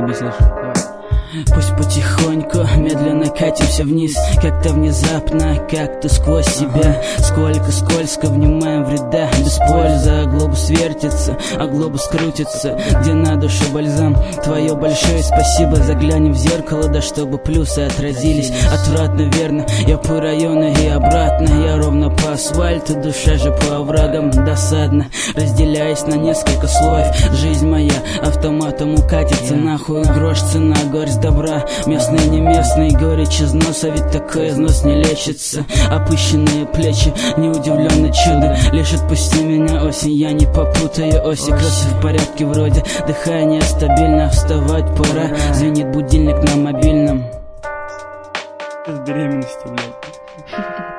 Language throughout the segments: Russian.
заебись, слышь. Давай. Пусть потихоньку, медленно катимся вниз, как-то внезапно, как-то сквозь себя. Сколько скользко, внимаем вреда, без пользы, а глобус вертится, а глобус крутится. Где на душу бальзам, твое большое спасибо. Заглянем в зеркало, да чтобы плюсы отразились. Отвратно, верно, я по району и обратно. Я ровно по асфальту, душа же по оврагам. Досадно, разделяясь на несколько слоев. Жизнь моя автоматом укатится нахуй. Грош цена, горсть добра, местный не местный, горечь из носа, ведь такой износ не лечится. Опущенные плечи, не удивленно чудо. Лишь отпусти меня, осень, я не попутаю оси. Кроссы в порядке вроде, дыхание стабильно, вставать пора. Звенит будильник на мобильном. С беременностью, блядь.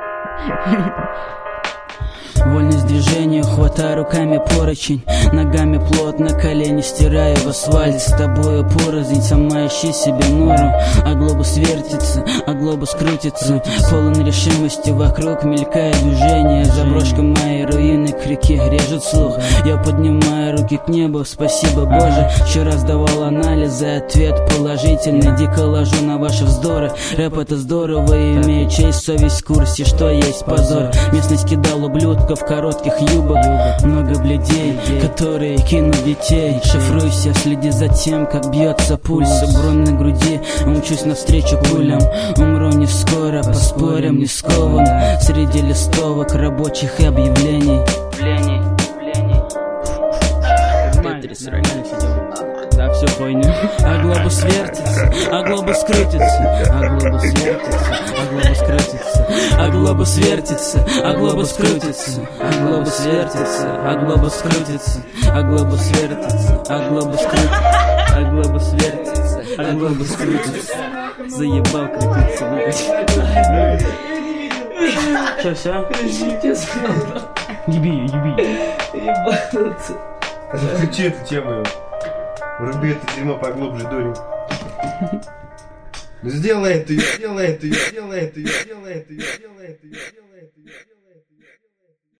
Вольность движения, хватаю руками поручень, ногами плотно, колени стираю в асфальт. С тобою порознь, сама ищи себе нору. А глобус вертится, а глобус крутится. Полон решимости, вокруг мелькает движение. Заброшка моей руины, крики режут слух. Я поднимаю руки к небу, спасибо Боже. Вчера сдавал анализы, ответ положительный. Дико ложу на ваши вздоры. Рэп это здорово, и имею честь, совесть в курсе, что есть позор. Местность кидал ублюдков в коротких юбок, много бледей, которые кинут детей. Шифруйся, следи за тем, как бьется пульс. Бронь на груди, умчусь навстречу пулям. Умру не скоро, поспорим, не скован среди листовок рабочих и объявлений. Да, все хуйня. А глобус вертится, а глобус крутится, а глобус вертится, а глобус крутится, а глобус вертится, а глобус крутится, а глобус вертится, а глобус крутится, а глобус вертится, а глобус крутится, а глобус вертится, а глобус крутится. Заебал крутиться, блядь. Все? Еби. Ебануться. Включи эту тему. Руби это дерьмо поглубже, дурень. Сделай это.